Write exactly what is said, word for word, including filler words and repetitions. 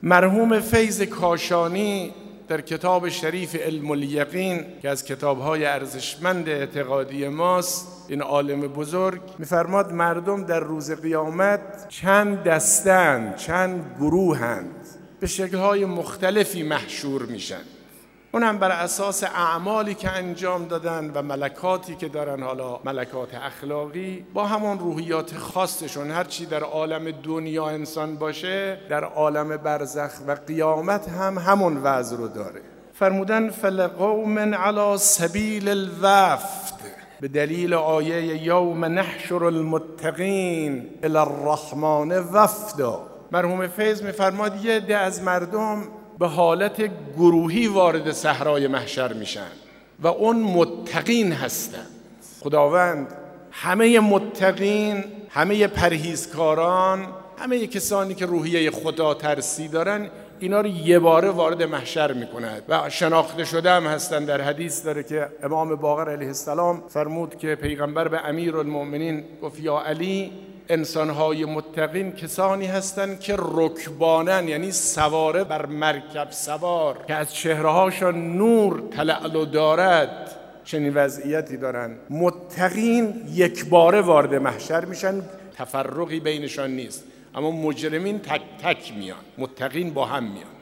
مرحوم فیض کاشانی در کتاب شریف علم الیقین که از کتاب‌های ارزشمند اعتقادی ماست، این عالم بزرگ می‌فرماد مردم در روز قیامت چند دستند، چند گروهند، به شکل‌های مختلفی محشور میشن. اون هم بر اساس اعمالی که انجام دادن و ملکاتی که دارن، حالا ملکات اخلاقی، با همون روحیات خاصشون. هرچی در عالم دنیا انسان باشه، در عالم برزخ و قیامت هم همون وضع رو داره. فرمودن فلقوم علی سبیل الوفد، به دلیل آیه یوم نحشر المتقین الی الرحمن وفدا. مرحوم فیض میفرماد یه عده از مردم به حالت گروهی وارد صحرای محشر میشن و اون متقین هستند. خداوند همه متقین، همه پرهیزکاران، همه کسانی که روحیه خدا ترسی دارن، اینا رو یه باره وارد محشر میکند و شناخته شده هم هستن. در حدیث داره که امام باقر علیه السلام فرمود که پیغمبر به امیرالمؤمنین گفت یا علی، انسان‌های متقین کسانی هستند که رکبانن، یعنی سواره بر مرکب سوار، که از چهره‌هاشان نور تلألؤ دارد. چنین وضعیتی دارن. متقین یک باره وارد محشر میشن، تفرقی بینشان نیست، اما مجرمین تک تک میان، متقین با هم میان.